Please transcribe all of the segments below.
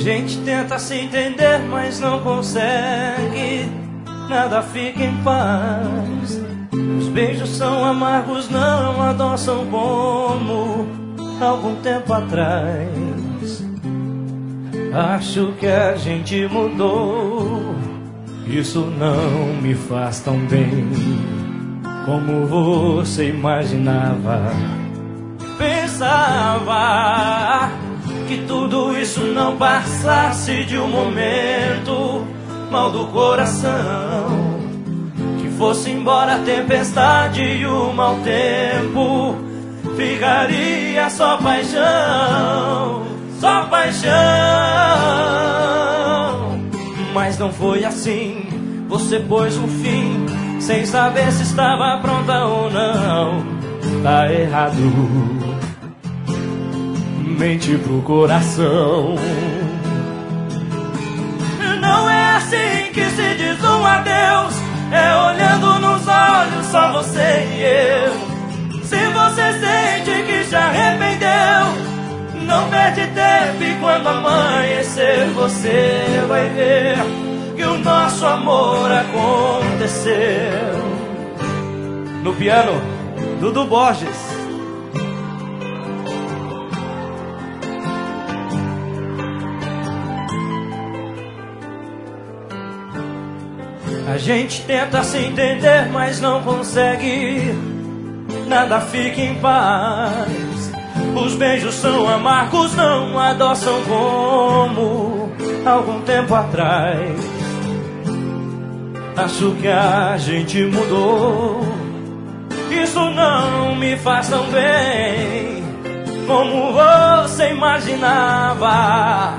gente tenta se entender, mas não consegue. Nada fica em paz. Os beijos são amargos, não adoçam como algum tempo atrás. Acho que a gente mudou. Isso não me faz tão bem como você imaginava. Pensava que tudo isso não passasse de um momento mal do coração, que fosse embora a tempestade e o mau tempo, ficaria só paixão, só paixão. Mas não foi assim, você pôs um fim sem saber se estava pronta ou não. Tá errado, mente pro coração. Não é assim que se diz um adeus, é olhando nos olhos só você e eu. Se você sente que se arrependeu, não perde tempo e quando amanhecer você vai ver que o nosso amor aconteceu. No piano, Dudu Borges. A gente tenta se entender, mas não consegue. Nada fica em paz. Os beijos são amargos, não adoçam como algum tempo atrás. Acho que a gente mudou. Isso não me faz tão bem como você imaginava.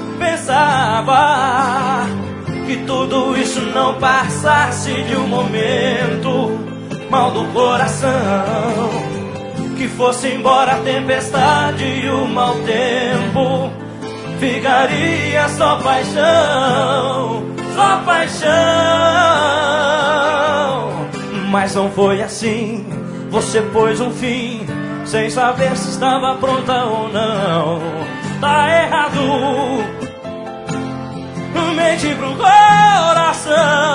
Pensava que tudo isso não passasse de um momento mal do coração, que fosse embora a tempestade e o mau tempo, ficaria só paixão, só paixão. Mas não foi assim, você pôs um fim sem saber se estava pronta ou não. Tá errado, mente pro coração.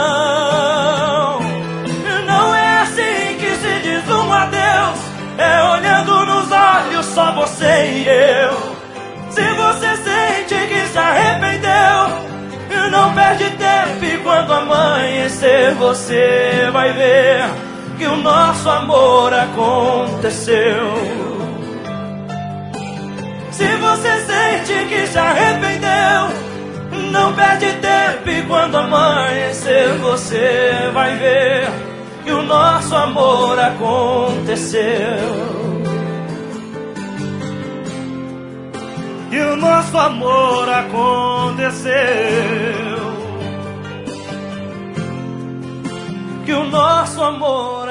Não é assim que se diz um adeus, é olhando nos olhos só você e eu. Se você sente que se arrependeu, não perde tempo e quando amanhecer você vai ver que o nosso amor aconteceu. Se você sente que se arrependeu, não perde tempo e quando amanhecer você vai ver que o nosso amor aconteceu. Que o nosso amor aconteceu. Que o nosso amor